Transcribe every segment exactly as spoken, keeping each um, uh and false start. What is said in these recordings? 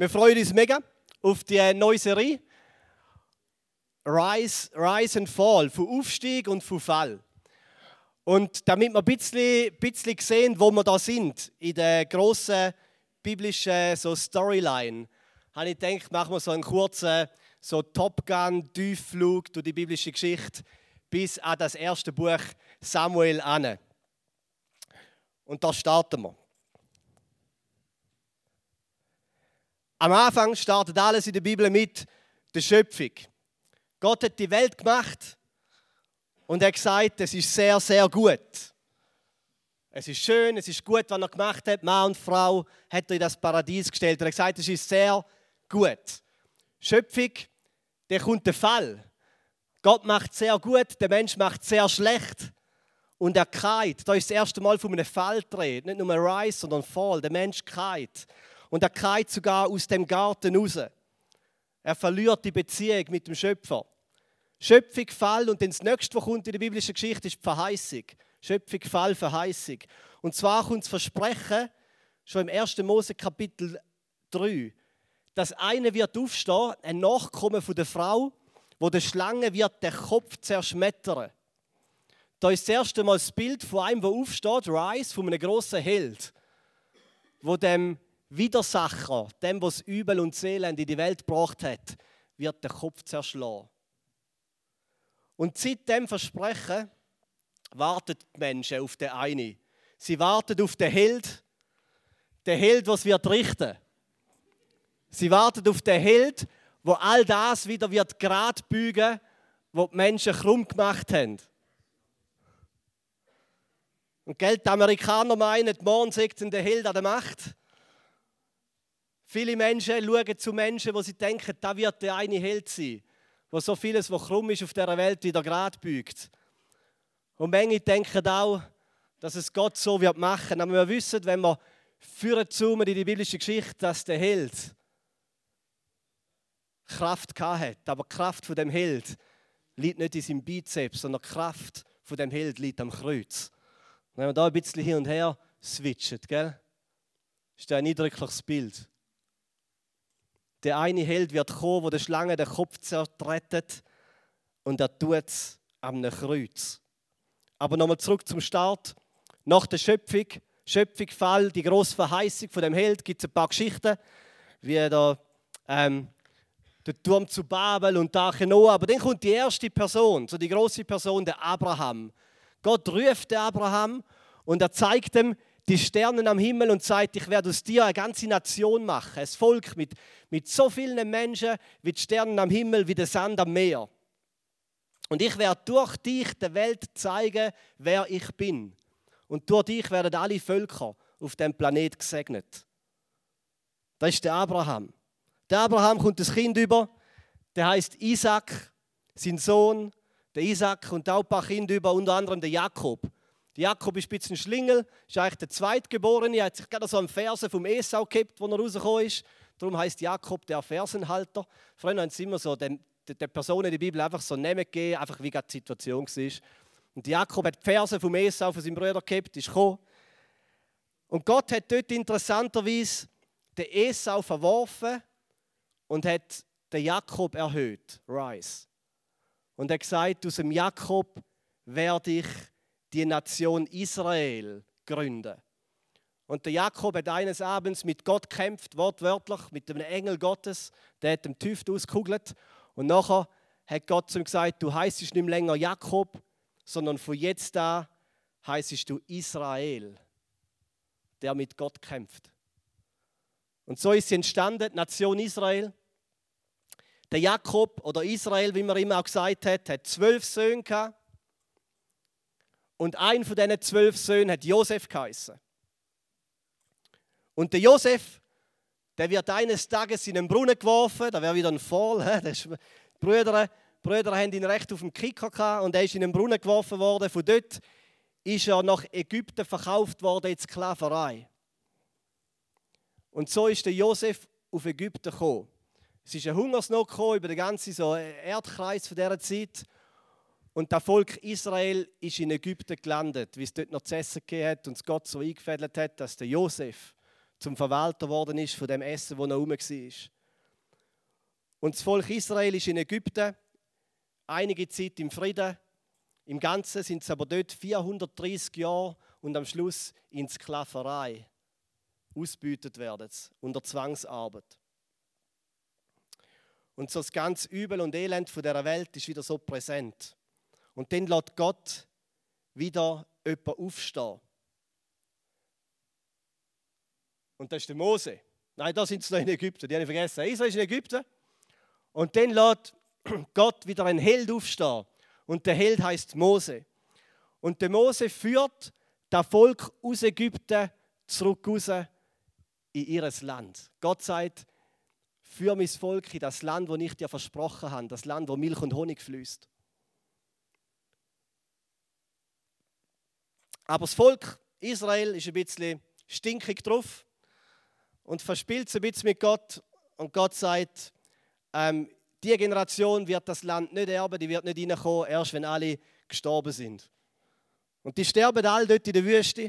Wir freuen uns mega auf die neue Serie Rise, Rise and Fall, von Aufstieg und von Fall. Und damit wir ein bisschen, bisschen sehen, wo wir da sind, in der grossen biblischen so Storyline, habe ich gedacht, machen wir so einen kurzen so Top Gun Tiefflug durch die biblische Geschichte bis an das erste Buch Samuel an. Und da starten wir. Am Anfang startet alles in der Bibel mit der Schöpfung. Gott hat die Welt gemacht und er hat gesagt, es ist sehr, sehr gut. Es ist schön, es ist gut, was er gemacht hat. Mann und Frau hat er in das Paradies gestellt. Er hat gesagt, es ist sehr gut. Schöpfung, da kommt der Fall. Gott macht sehr gut, der Mensch macht sehr schlecht. Und er keilt. Da ist das erste Mal von einem Fall die Rede. Nicht nur Rise, sondern Fall. Der Mensch keilt. Und er keilt sogar aus dem Garten raus. Er verliert die Beziehung mit dem Schöpfer. Schöpfung, Fall und dann das nächste, was kommt in der biblischen Geschichte, ist die Verheißung. Schöpfung, Fall, Verheißung. Und zwar kommt das Versprechen, schon im ersten Mose Kapitel drei, dass einer wird aufstehen, ein Nachkommen von der Frau, wo der Schlange wird den Kopf zerschmettern. Da ist das erste Mal das Bild von einem, der aufsteht, Rise, von einem grossen Held, wo dem Widersacher, dem, was Übel und Elend in die Welt gebracht hat, wird der Kopf zerschlagen. Und seit dem Versprechen warten die Menschen auf den einen. Sie warten auf den Held, den Held, was wird richten. Sie warten auf den Held, wo all das wieder wird gerade bügen, was die Menschen krumm gemacht haben. Und gell, die Amerikaner meinen, morgen sagt der Held an der Macht. Viele Menschen schauen zu Menschen, wo sie denken, da wird der eine Held sein, wo so vieles, was krumm ist auf dieser Welt, wieder gerade bügt. Und manche denken auch, dass es Gott so wird machen. Aber wir wissen, wenn wir zoomen in die biblische Geschichte, dass der Held Kraft hat. Aber die Kraft von dem Held liegt nicht in seinem Bizeps, sondern die Kraft von dem Held liegt am Kreuz. Und wenn wir da ein bisschen hin und her switchen, gell, ist das ein eindrückliches Bild. Der eine Held wird kommen, wo der Schlange den Kopf zertretet und er tut es am Kreuz. Aber nochmal zurück zum Start. Nach der Schöpfung, Schöpfung, Fall, die grosse Verheißung von dem Held, gibt es ein paar Geschichten, wie da, ähm, der Turm zu Babel und Arche Noah. Aber dann kommt die erste Person, so die grosse Person, der Abraham. Gott ruft den Abraham und er zeigt ihm die Sterne am Himmel und sagt, ich werde aus dir eine ganze Nation machen. Ein Volk mit, mit so vielen Menschen wie die Sterne am Himmel, wie der Sand am Meer. Und ich werde durch dich der Welt zeigen, wer ich bin. Und durch dich werden alle Völker auf dem Planet gesegnet. Das ist der Abraham. Der Abraham kommt das Kind über, der heißt Isaac, sein Sohn. Der Isaac kommt auch ein paar Kinder über, unter anderem der Jakob. Der Jakob ist ein bisschen Schlingel, ist eigentlich der Zweitgeborene. Er hat sich gerade so am Fersen vom Esau gehabt, wo er rausgekommen ist. Darum heisst Jakob der Fersenhalter. Früher haben sie immer so den, den Personen in der Bibel einfach so Namen gegeben, einfach wie gerade die Situation war. Und Jakob hat die Fersen vom Esau, von seinem Bruder gehabt, ist gekommen. Und Gott hat dort interessanterweise den Esau verworfen und hat den Jakob erhöht, Rise. Und er hat gesagt, aus dem Jakob werde ich die Nation Israel gründen. Und der Jakob hat eines Abends mit Gott gekämpft, wortwörtlich, mit einem Engel Gottes, der hat dem Tüft ausgekugelt. Und nachher hat Gott zu ihm gesagt, du heisst nicht mehr länger Jakob, sondern von jetzt an heisst du Israel, der mit Gott kämpft. Und so ist sie entstanden, die Nation Israel. Der Jakob oder Israel, wie man immer auch gesagt hat, hat zwölf Söhne gehabt. Und ein von diesen zwölf Söhnen hat Josef geheißen. Und der Josef, der wird eines Tages in einen Brunnen geworfen, da wäre wieder ein Fall. Die Brüder, Brüder haben ihn recht auf dem Kicker gehabt und er ist in einen Brunnen geworfen worden. Von dort ist er nach Ägypten verkauft worden in die Sklaverei. Und so ist der Josef auf Ägypten gekommen. Es ist eine Hungersnot gekommen über den ganzen so Erdkreis von dieser Zeit. Und das Volk Israel ist in Ägypten gelandet, wie es dort noch zu essen gegeben hat und es Gott so eingefädelt hat, dass der Josef zum Verwalter geworden ist von dem Essen, das noch rum war. Und das Volk Israel ist in Ägypten einige Zeit im Frieden. Im Ganzen sind sie aber dort vierhundertdreißig Jahre und am Schluss in Sklaverei ausgebeutet werden, unter Zwangsarbeit. Und so das ganze Übel und Elend von dieser Welt ist wieder so präsent. Und dann lässt Gott wieder jemanden aufstehen. Und das ist der Mose. Nein, da sind sie noch in Ägypten, die habe ich vergessen. Israel ist in Ägypten. Und dann lässt Gott wieder einen Held aufstehen. Und der Held heißt Mose. Und der Mose führt das Volk aus Ägypten zurück raus in ihr Land. Gott sagt, führ mein Volk in das Land, das ich dir versprochen habe, das Land, wo Milch und Honig fließt. Aber das Volk Israel ist ein bisschen stinkig drauf und verspielt es ein bisschen mit Gott. Und Gott sagt, ähm, diese Generation wird das Land nicht erben, die wird nicht reinkommen, erst wenn alle gestorben sind. Und die sterben alle dort in der Wüste.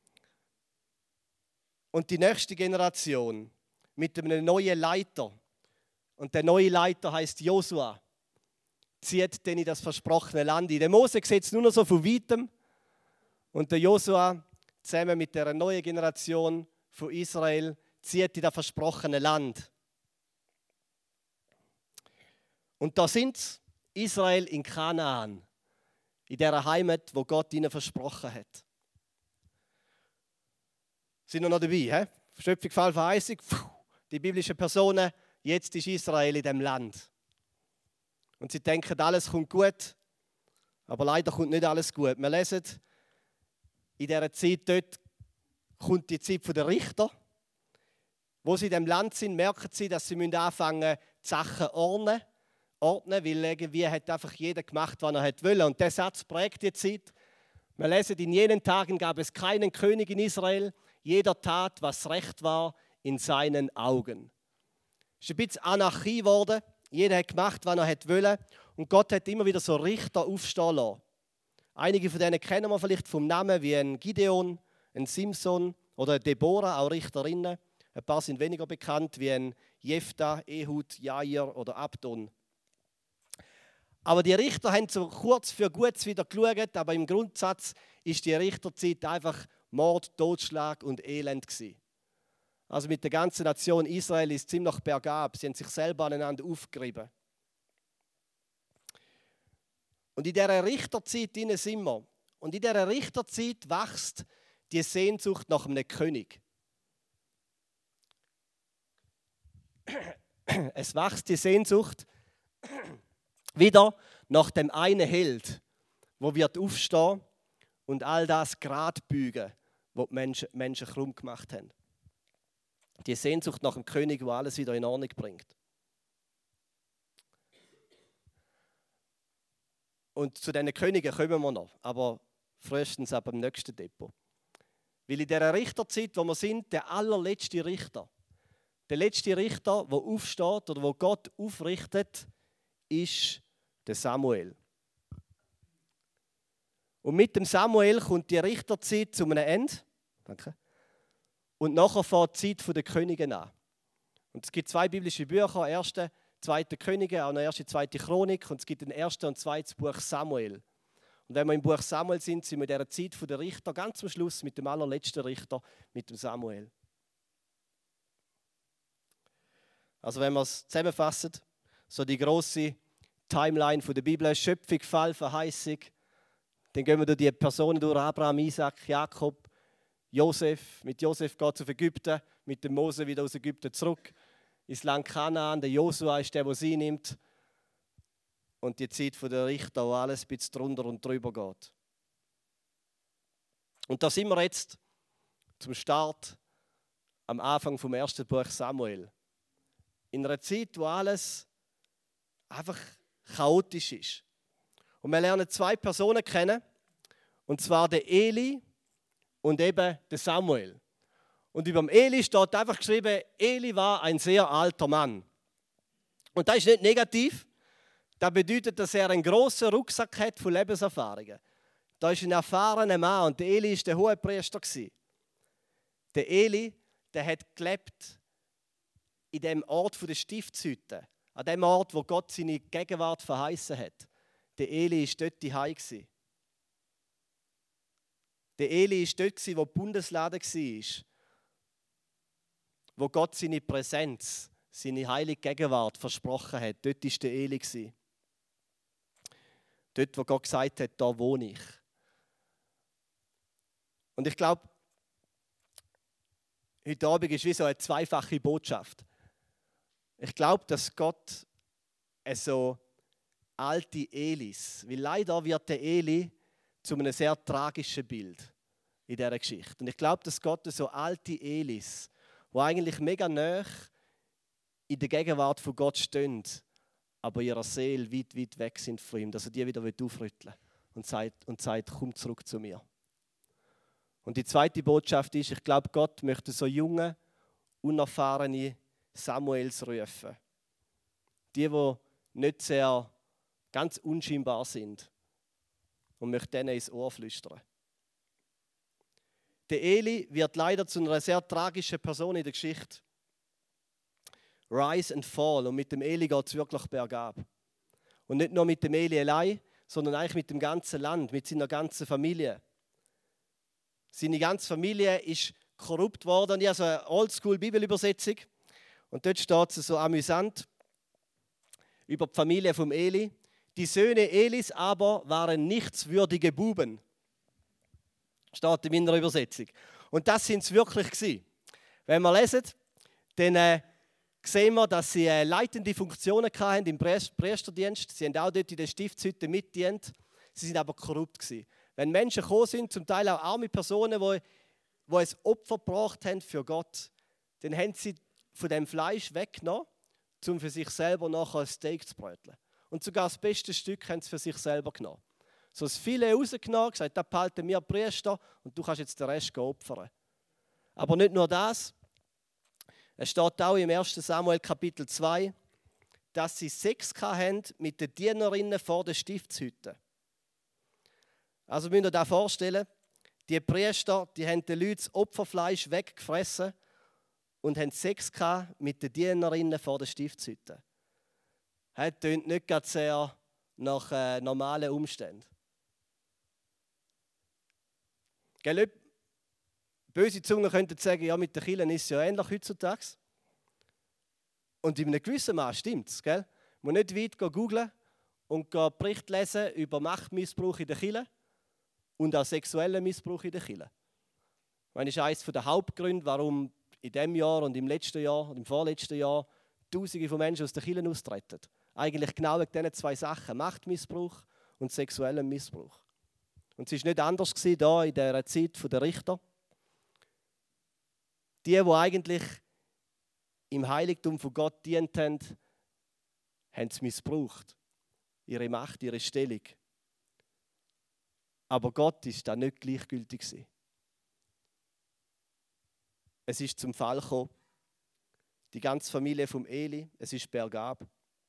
Und die nächste Generation mit einem neuen Leiter, und der neue Leiter heißt Josua, zieht dann in das versprochene Land ein. Der Mose sieht es nur noch so von weitem. Und der Josua zusammen mit der neuen Generation von Israel zieht in das versprochene Land. Und da sind sie, Israel in Kanaan, in der Heimat, wo Gott ihnen versprochen hat. Sind wir noch dabei? He? Schöpfung, Fall, Verheißung. Die biblischen Personen, jetzt ist Israel in dem Land. Und sie denken, alles kommt gut, aber leider kommt nicht alles gut. Wir lesen, in dieser Zeit dort kommt die Zeit der Richter. Wo sie in dem Land sind, merken sie, dass sie anfangen müssen, die Sachen ordnen. ordnen, weil irgendwie hat einfach jeder gemacht, was er wollte. Und dieser Satz prägt die Zeit. Wir lesen, in jenen Tagen gab es keinen König in Israel. Jeder tat, was recht war in seinen Augen. Es ist ein bisschen Anarchie geworden. Jeder hat gemacht, was er wollte. Und Gott hat immer wieder so Richter aufstehen lassen. Einige von denen kennen wir vielleicht vom Namen, wie ein Gideon, ein Simson oder Deborah, auch Richterinnen. Ein paar sind weniger bekannt, wie ein Jephthah, Ehud, Jair oder Abdon. Aber die Richter haben so kurz für Gutes wieder geschaut, aber im Grundsatz ist die Richterzeit einfach Mord, Totschlag und Elend gewesen. Also mit der ganzen Nation Israel ist es ziemlich bergab. Sie haben sich selber aneinander aufgerieben. Und in dieser Richterzeit sind wir. Und in dieser Richterzeit wächst die Sehnsucht nach einem König. Es wächst die Sehnsucht wieder nach dem einen Held, wo wird aufstehen und all das gerade bügen, was die Menschen, Menschen krumm gemacht haben. Die Sehnsucht nach dem König, der alles wieder in Ordnung bringt. Und zu diesen Königen kommen wir noch, aber frühestens ab dem nächsten Depot. Weil in dieser Richterzeit, wo wir sind, der allerletzte Richter, der letzte Richter, der aufsteht oder wo Gott aufrichtet, ist der Samuel. Und mit dem Samuel kommt die Richterzeit zu einem Ende. Danke. Und nachher fängt die Zeit der Könige an. Und es gibt zwei biblische Bücher, erste, zweite Könige, auch eine erste, zweite Chronik. Und es gibt ein erstes und zweites Buch Samuel. Und wenn wir im Buch Samuel sind, sind wir in dieser Zeit der Richter ganz am Schluss mit dem allerletzten Richter, mit dem Samuel. Also wenn wir es zusammenfassen, so die grosse Timeline der Bibel, Schöpfung, Fall, Verheißung, dann gehen wir durch die Personen durch, Abraham, Isaac, Jakob, Josef. Mit Josef geht es auf Ägypten, mit dem Mose wieder aus Ägypten zurück ins Land Kanaan. Der Josua ist der, der sie nimmt. Und die Zeit der Richter, wo alles ein bisschen drunter und drüber geht. Und da sind wir jetzt zum Start am Anfang vom ersten Buch Samuel. In einer Zeit, wo alles einfach chaotisch ist. Und wir lernen zwei Personen kennen, und zwar den Eli und eben den Samuel. Und über den Eli steht einfach geschrieben, Eli war ein sehr alter Mann. Und das ist nicht negativ. Das bedeutet, dass er einen grossen Rucksack hat von Lebenserfahrungen. Da ist ein erfahrener Mann und der Eli war der Hohepriester. Der Eli der hat gelebt in dem Ort der Stiftshütte, an dem Ort, wo Gott seine Gegenwart verheißen hat. Der Eli war dort daheim. Der Eli war dort, wo die Bundeslade war, wo Gott seine Präsenz, seine heilige Gegenwart versprochen hat. Dort war der Eli. Dort, wo Gott gesagt hat, da wohne ich. Und ich glaube, heute Abend ist wie so eine zweifache Botschaft. Ich glaube, dass Gott so alte Elis, weil leider wird der Eli zu einem sehr tragischen Bild in dieser Geschichte. Und ich glaube, dass Gott so alte Elis, die eigentlich mega nahe in der Gegenwart von Gott stehen, aber ihrer Seele weit, weit weg sind von ihm, dass er die wieder aufrütteln will und sagt, und sagt, komm zurück zu mir. Und die zweite Botschaft ist, ich glaube, Gott möchte so junge, unerfahrene Samuels rufen. Die, die nicht sehr, ganz unscheinbar sind. Und möchte denen ins Ohr flüstern. Der Eli wird leider zu einer sehr tragischen Person in der Geschichte. Rise and fall. Und mit dem Eli geht es wirklich bergab. Und nicht nur mit dem Eli allein, sondern eigentlich mit dem ganzen Land, mit seiner ganzen Familie. Seine ganze Familie ist korrupt worden. Ich habe so eine Oldschool-Bibelübersetzung. Und dort steht es so amüsant über die Familie vom Eli. Die Söhne Elis aber waren nichtswürdige Buben. Steht in meiner Übersetzung. Und das sind es wirklich gewesen. Wenn wir lesen, dann äh, sehen wir, dass sie äh, leitende Funktionen hatten im Priesterdienst. Sie haben auch dort in der Stiftshütte mitgedient. Sie sind aber korrupt gewesen. Wenn Menschen gekommen sind, zum Teil auch arme Personen, die, die ein Opfer gebracht haben für Gott, dann haben sie von dem Fleisch weggenommen, um für sich selber nachher ein Steak zu bröteln. Und sogar das beste Stück haben sie für sich selber genommen. So das Filet rausgenommen, gesagt, das behalten wir Priester und du kannst jetzt den Rest opfern. Aber nicht nur das. Es steht auch im ersten Samuel Kapitel zwei, dass sie Sex hatten mit den Dienerinnen vor der Stiftshütte. Also müsst ihr euch das vorstellen, die Priester, die haben den Leuten das Opferfleisch weggefressen und haben Sex mit den Dienerinnen vor der Stiftshütte. Das klingt nicht gerade sehr nach äh, normalen Umständen. Gell, böse Zungen könnten sagen, ja, mit den Kirchen ist es ja ähnlich heutzutage. Und in einem gewissen Maß stimmt es. Man muss nicht weit googlen und Berichte lesen über Machtmissbrauch in den Kirchen und auch sexuellen Missbrauch in den Kirchen. Das ist eines der Hauptgründe, warum in diesem Jahr und im letzten Jahr und im vorletzten Jahr Tausende von Menschen aus den Kirchen austreten. Eigentlich genau wegen diesen zwei Sachen, Machtmissbrauch und sexuellen Missbrauch. Und es war nicht anders gewesen, da in dieser Zeit der Richter. Die, die eigentlich im Heiligtum von Gott dient haben, haben es missbraucht. Ihre Macht, ihre Stellung. Aber Gott ist da nicht gleichgültig gewesen. Es ist zum Fall gekommen. Die ganze Familie vom Eli, es ist bergab.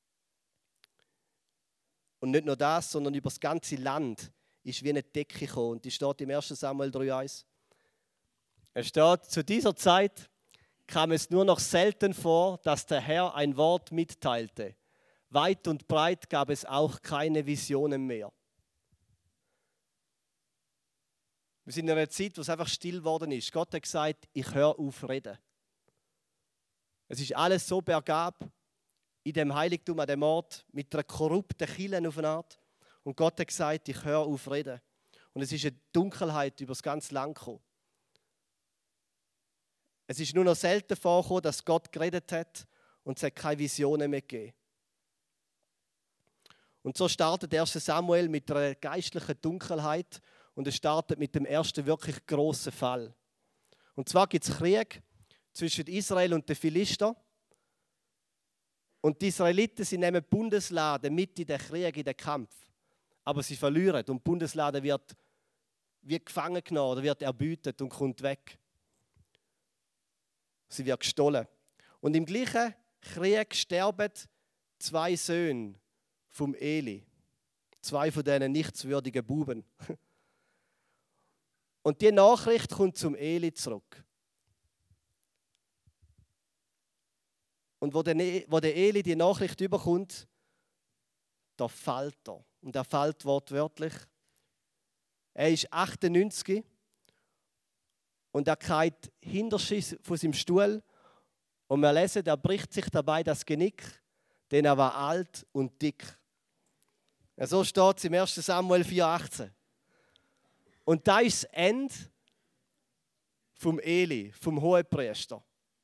Und nicht nur das, sondern über das ganze Land ist wie eine Decke gekommen. Und die steht im ersten Samuel drei eins. Es steht, zu dieser Zeit kam es nur noch selten vor, dass der Herr ein Wort mitteilte. Weit und breit gab es auch keine Visionen mehr. Wir sind in einer Zeit, wo es einfach still geworden ist. Gott hat gesagt, ich höre auf reden. Es ist alles so bergab in dem Heiligtum an dem Ort mit einer korrupten Kirche auf eine Art. Und Gott hat gesagt, ich höre auf reden. Und es ist eine Dunkelheit über das ganze Land gekommen. Es ist nur noch selten vorgekommen, dass Gott geredet hat und es hat keine Visionen mehr gegeben. Und so startet der erste Samuel mit einer geistlichen Dunkelheit und es startet mit dem ersten wirklich grossen Fall. Und zwar gibt es Krieg zwischen Israel und den Philister. Und die Israeliten, sie nehmen die Bundeslade mit in den Krieg, in den Kampf. Aber sie verlieren und die Bundeslade wird, wird gefangen genommen oder wird erbeutet und kommt weg. Sie wird gestohlen. Und im gleichen Krieg sterben zwei Söhne vom Eli. Zwei von diesen nichtswürdigen Buben. Und die Nachricht kommt zum Eli zurück. Und wo der, wo der Eli die Nachricht überkommt, da fällt er. Und er fällt wortwörtlich. Er ist achtundneunzig und er geht hinterher von seinem Stuhl. Und wir lesen, er bricht sich dabei das Genick, denn er war alt und dick. Ja, so steht es im ersten Samuel vier achtzehn. Und da ist das Ende vom Eli, vom Hohepriester.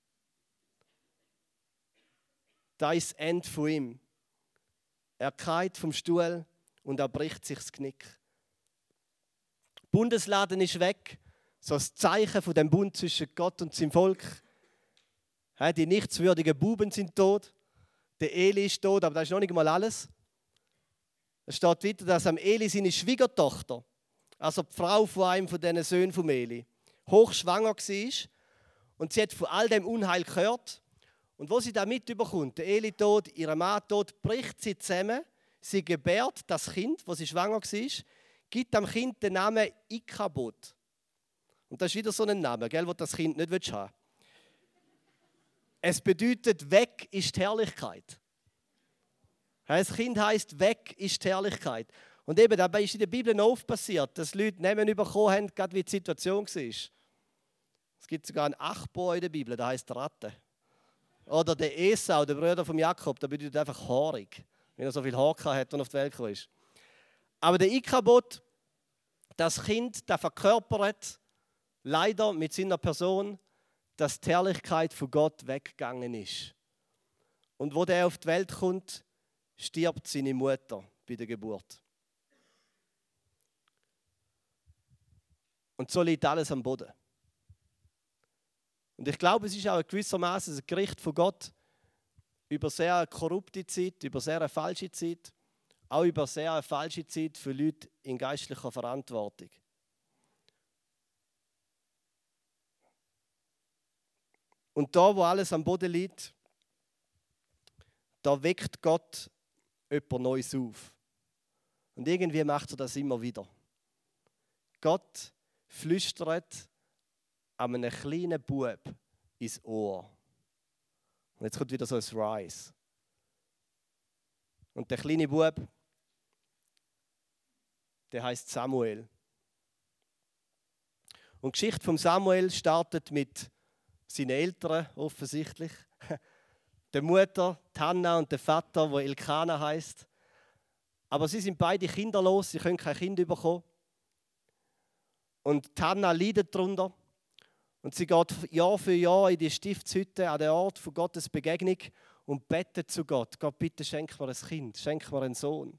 Da ist das Ende von ihm. Er geht vom Stuhl und er bricht sich das Knick. Der Bundesladen ist weg, so das Zeichen von dem Bund zwischen Gott und seinem Volk. Die nichtswürdigen Buben sind tot, der Eli ist tot, aber das ist noch nicht mal alles. Es steht weiter, dass am Eli seine Schwiegertochter, also die Frau von einem von diesen Söhnen von Eli, hochschwanger war und sie hat von all dem Unheil gehört. Und wo sie da mitbekommt, der Eli tot, ihr Mann tot, bricht sie zusammen, sie gebärt das Kind, wo sie schwanger war, gibt dem Kind den Namen Ikabod. Und das ist wieder so ein Name, gell, den das Kind nicht haben will. Es bedeutet, weg ist die Herrlichkeit. Das Kind heisst, weg ist die Herrlichkeit. Und eben, dabei ist in der Bibel noch oft passiert, dass Leute Namen bekommen haben, gerade wie die Situation war. Es gibt sogar einen Achbor in der Bibel, der heisst Ratte. Oder der Esau, der Bruder von Jakob, der bedeutet einfach haarig, wenn er so viel Haar hat und auf die Welt gekommen ist. Aber der Ikabod, das Kind, der verkörpert leider mit seiner Person, dass die Herrlichkeit von Gott weggegangen ist. Und wo der auf die Welt kommt, stirbt seine Mutter bei der Geburt. Und so liegt alles am Boden. Und ich glaube, es ist auch gewissermaßen ein Gericht von Gott über sehr eine korrupte Zeit, über sehr eine falsche Zeit, auch über sehr eine falsche Zeit für Leute in geistlicher Verantwortung. Und da, wo alles am Boden liegt, da weckt Gott jemand Neues auf. Und irgendwie macht er das immer wieder. Gott flüstert einem kleinen Bub ins Ohr. Und jetzt kommt wieder so ein Rise. Und der kleine Bub, der heißt Samuel. Und die Geschichte von Samuel startet mit seinen Eltern offensichtlich. Der Mutter, die Hannah, und der Vater, der Elkana heißt. Aber sie sind beide kinderlos, sie können kein Kind bekommen. Und die Hannah leidet darunter. Und sie geht Jahr für Jahr in die Stiftshütte an den Ort von Gottes Begegnung und betet zu Gott. Gott, bitte schenk mir ein Kind, schenk mir einen Sohn.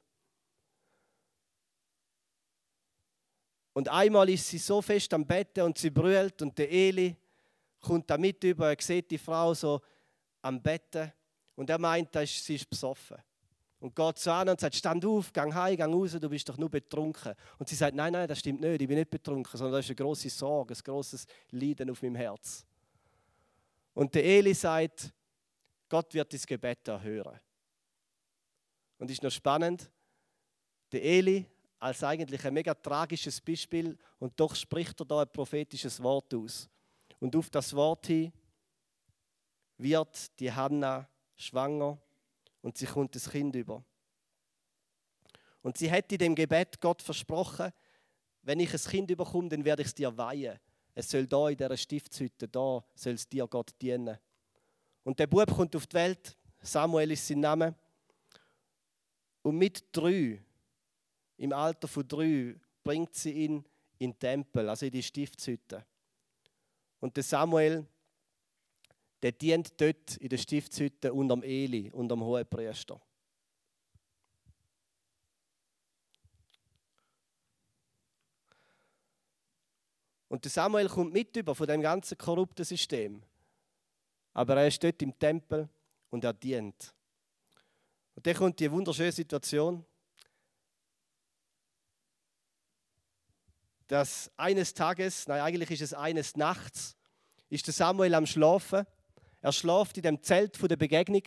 Und einmal ist sie so fest am Betten und sie brüllt und der Eli kommt da mit über, er sieht die Frau so am Betten und er meint, sie ist besoffen. Und geht so an und sagt, stand auf, geh heim, geh raus, du bist doch nur betrunken. Und sie sagt, nein, nein, das stimmt nicht, ich bin nicht betrunken, sondern das ist eine grosse Sorge, ein grosses Leiden auf meinem Herz. Und der Eli sagt, Gott wird dein Gebet erhören. Und es ist noch spannend, der Eli als eigentlich ein mega tragisches Beispiel und doch spricht er da ein prophetisches Wort aus. Und auf das Wort hin wird die Hannah schwanger und sie kommt das Kind über. Und sie hat in dem Gebet Gott versprochen, wenn ich ein Kind überkomme, dann werde ich es dir weihen. Es soll da in dieser Stiftshütte, da soll es dir Gott dienen. Und der Bub kommt auf die Welt, Samuel ist sein Name. Und mit drei, im Alter von drei, bringt sie ihn in den Tempel, also in die Stiftshütte. Und der Samuel, der dient dort in der Stiftshütte unterm Eli, unterm Hohepriester. Und der Samuel kommt mit über von dem ganzen korrupten System. Aber er ist dort im Tempel und er dient. Und dann kommt die wunderschöne Situation, dass eines Tages, nein, eigentlich ist es eines Nachts, ist der Samuel am Schlafen. Er schläft in dem Zelt der Begegnung.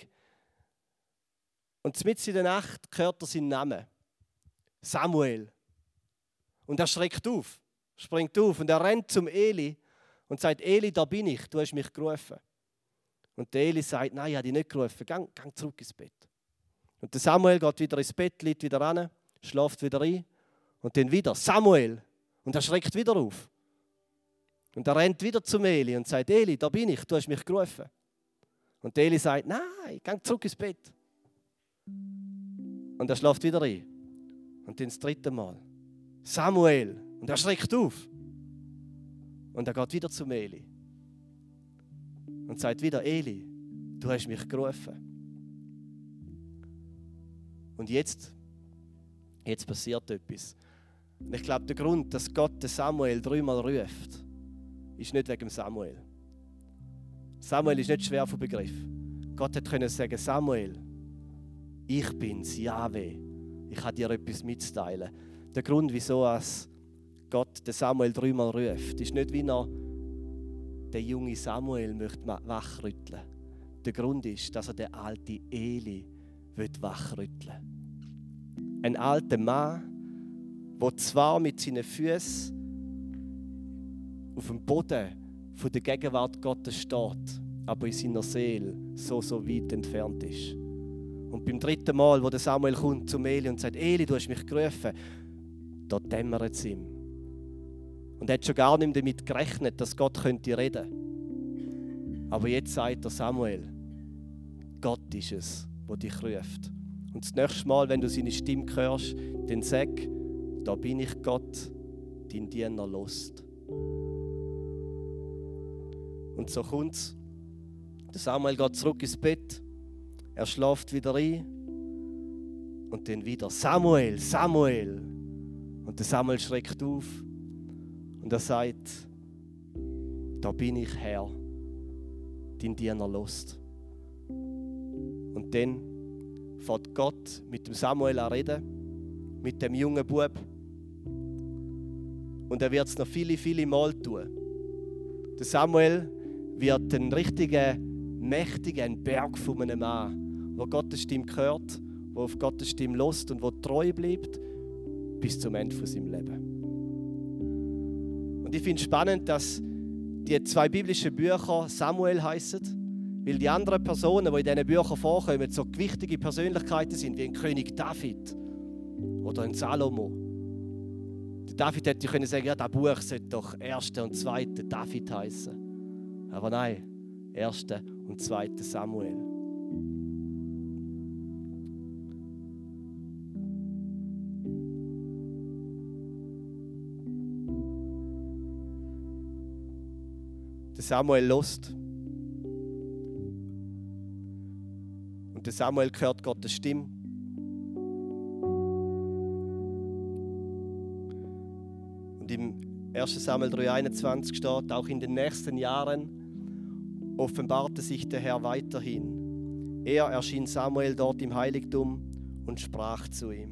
Und mitten in der Nacht hört er seinen Namen. Samuel. Und er schreckt auf, springt auf und er rennt zum Eli und sagt, Eli, da bin ich, du hast mich gerufen. Und der Eli sagt, nein, ich habe dich nicht gerufen, geh, geh zurück ins Bett. Und der Samuel geht wieder ins Bett, liegt wieder ran, schläft wieder ein. Und dann wieder, Samuel. Und er schreckt wieder auf. Und er rennt wieder zum Eli und sagt, Eli, da bin ich, du hast mich gerufen. Und der Eli sagt, nein, geh zurück ins Bett. Und er schläft wieder ein. Und dann das dritte Mal, Samuel. Und er schreckt auf. Und er geht wieder zum Eli. Und sagt wieder, Eli, du hast mich gerufen. Und jetzt, jetzt passiert etwas. Und ich glaube, der Grund, dass Gott den Samuel dreimal ruft, ist nicht wegen Samuel. Samuel ist nicht schwer von Begriff. Gott hat können sagen, Samuel, ich bin's, Jahwe. Ich habe dir etwas mitzuteilen. Der Grund, wieso Gott den Samuel dreimal ruft, ist nicht, wie er den jungen Samuel möchte wachrütteln. Der Grund ist, dass er den alten Eli wachrütteln will. Ein alter Mann, der zwar mit seinen Füßen auf dem Boden von der Gegenwart Gottes steht, aber in seiner Seele so, so weit entfernt ist. Und beim dritten Mal, wo der Samuel kommt zum Eli und sagt, Eli, du hast mich gerufen, da dämmert es ihm. Und er hat schon gar nicht damit gerechnet, dass Gott könnte reden. Aber jetzt sagt der Samuel, Gott ist es, der dich ruft. Und das nächste Mal, wenn du seine Stimme hörst, dann sag, da bin ich Gott, dein Diener lost. Und so kommt es. Der Samuel geht zurück ins Bett, er schläft wieder ein und dann wieder Samuel, Samuel. Und der Samuel schreckt auf und er sagt, da bin ich Herr, dein Diener lost. Und dann fährt Gott mit dem Samuel an reden, mit dem jungen Bub. Und er wird es noch viele, viele Mal tun. Der Samuel wird ein richtiger, mächtiger ein Berg von einem Mann, der Gottes Stimme hört, der auf Gottes Stimme hört und der treu bleibt bis zum Ende von seinem Leben. Und ich finde es spannend, dass die zwei biblischen Bücher Samuel heissen, weil die anderen Personen, die in diesen Büchern vorkommen, so gewichtige Persönlichkeiten sind, wie ein König David oder ein Salomo. Der David hätte können sagen, ja, das Buch sollte doch erster und zweiter David heißen. Aber nein, erster und zweiter Samuel. Der Samuel lost. Und der Samuel hört Gottes Stimme. Und im ersten Samuel drei einundzwanzig steht, auch in den nächsten Jahren offenbarte sich der Herr weiterhin. Er erschien Samuel dort im Heiligtum und sprach zu ihm.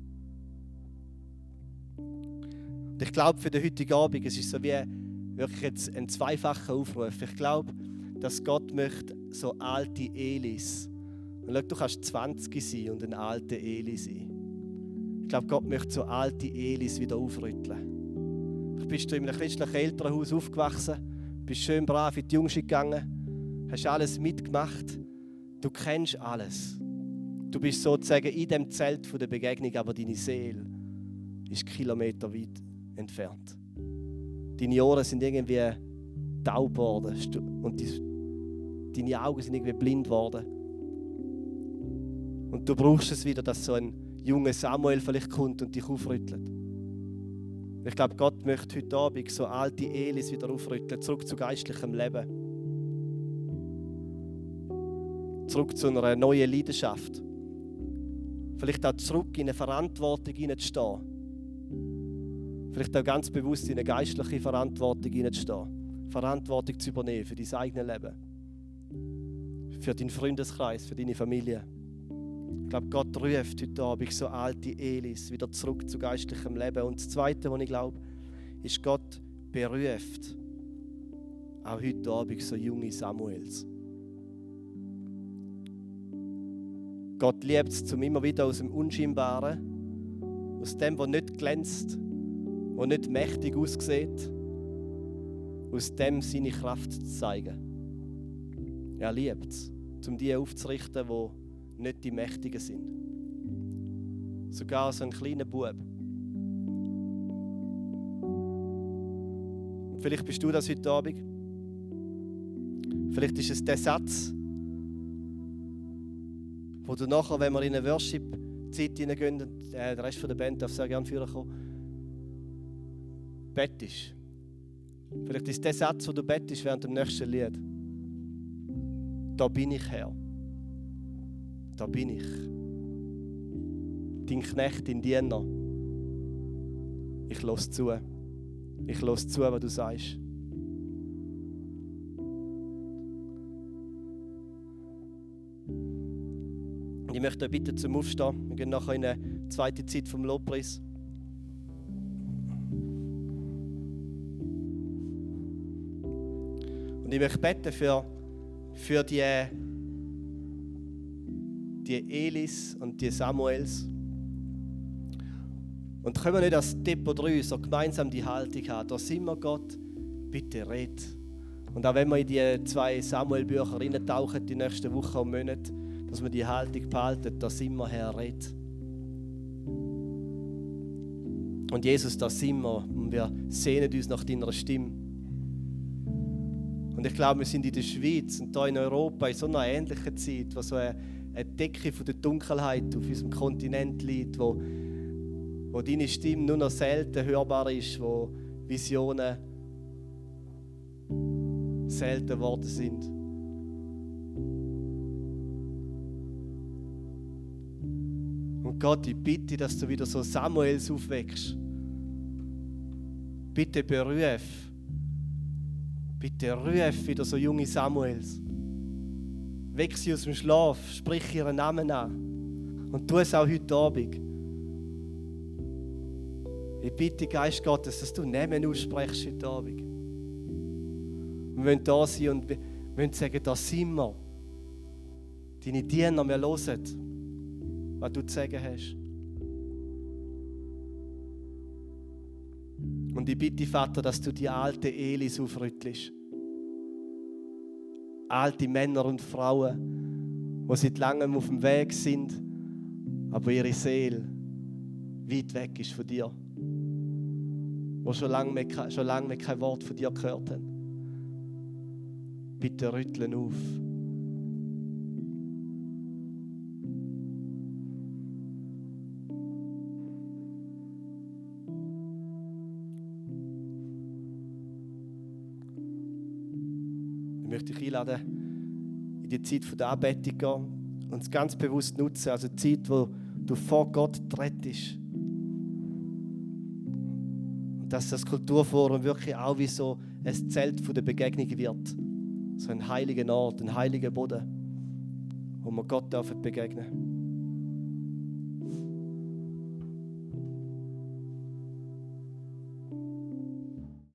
Und ich glaube, für den heutigen Abend, es ist so wie wirklich jetzt ein zweifacher Aufruf. Ich glaube, dass Gott möchte so alte Elis. Und schau, du kannst zwanzig sein und ein alter Eli sein. Ich glaube, Gott möchte so alte Elis wieder aufrütteln. Du bist in einem christlichen Elternhaus aufgewachsen, bist schön brav in die Jungschule gegangen, hast alles mitgemacht. Du kennst alles. Du bist sozusagen in dem Zelt der Begegnung, aber deine Seele ist kilometerweit entfernt. Deine Ohren sind irgendwie taub geworden und die, deine Augen sind irgendwie blind geworden. Und du brauchst es wieder, dass so ein junger Samuel vielleicht kommt und dich aufrüttelt. Ich glaube, Gott möchte heute Abend so alte Elis wieder aufrütteln, zurück zu geistlichem Leben. Zurück zu einer neuen Leidenschaft. Vielleicht auch zurück in eine Verantwortung hineinzustehen. Vielleicht auch ganz bewusst in eine geistliche Verantwortung hineinzustehen. Verantwortung zu übernehmen für dein eigenes Leben. Für deinen Freundeskreis, für deine Familie. Ich glaube, Gott ruft heute Abend so alte Elis wieder zurück zu geistlichem Leben. Und das Zweite, was ich glaube, ist, Gott beruft auch heute Abend so junge Samuels. Gott liebt es, um immer wieder aus dem Unscheinbaren, aus dem, was nicht glänzt, was nicht mächtig aussieht, aus dem seine Kraft zu zeigen. Er liebt es, um die aufzurichten, die nicht die Mächtigen sind. Sogar so ein kleiner Bub. Und vielleicht bist du das heute Abend. Vielleicht ist es der Satz, wo du nachher, wenn wir in eine Worship-Zeit hineingehen, und äh, der Rest von der Band darf sehr gerne führen kommen, bettest. Vielleicht ist der Satz, wo du bettest während dem nächsten Lied. Da bin ich, Herr. Da bin ich. Dein Knecht, dein Diener. Ich höre zu. Ich höre zu, was du sagst. Und ich möchte euch bitten zum Aufstehen. Wir gehen nachher in eine zweite Zeit vom Lobpreis. Und ich möchte beten für, für die, die Elis und die Samuels. Und können wir nicht als Depot drei so gemeinsam die Haltung haben? Da sind wir, Gott, bitte red. Und auch wenn wir in die zwei Samuel-Bücher reintauchen, die nächsten Wochen und Monate, dass wir die Haltung behalten, da sind wir, Herr, red. Und Jesus, da sind wir und wir sehnen uns nach deiner Stimme. Und ich glaube, wir sind in der Schweiz und hier in Europa in so einer ähnlichen Zeit, wo so eine, eine Decke von der Dunkelheit auf unserem Kontinent liegt, wo, wo deine Stimme nur noch selten hörbar ist, wo Visionen selten geworden sind. Und Gott, ich bitte, dass du wieder so Samuels aufwächst. Bitte beruf. Bitte ruf wieder so junge Samuels. Weck sie aus dem Schlaf, sprich ihren Namen an. Und tu es auch heute Abend. Ich bitte, Geist Gottes, dass du Namen aussprichst heute Abend. Wir wollen da sein und wir wollen sagen, da sind wir. Deine Diener, wir hören, was du zu sagen hast. Und ich bitte, Vater, dass du die alten Elis aufrüttelst. Alte Männer und Frauen, die seit langem auf dem Weg sind, aber ihre Seele weit weg ist von dir. Die schon lange mehr, schon lange mehr kein Wort von dir gehört haben. Bitte rütteln auf. Ich möchte dich einladen, in die Zeit der Anbetung gehen und es ganz bewusst nutzen, also die Zeit, wo du vor Gott trittst. Und dass das Kulturforum wirklich auch wie so ein Zelt der Begegnung wird. So ein heiliger Ort, ein heiliger Boden, wo wir Gott begegnen dürfen.